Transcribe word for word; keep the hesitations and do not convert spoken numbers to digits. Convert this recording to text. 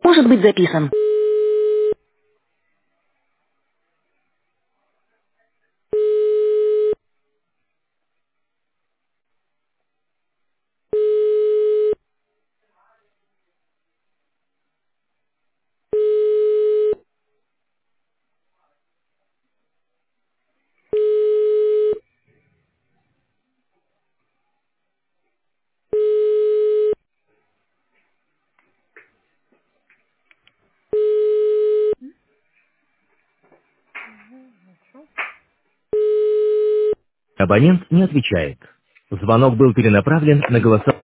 может быть записан. Абонент не отвечает. Звонок был перенаправлен на голосование.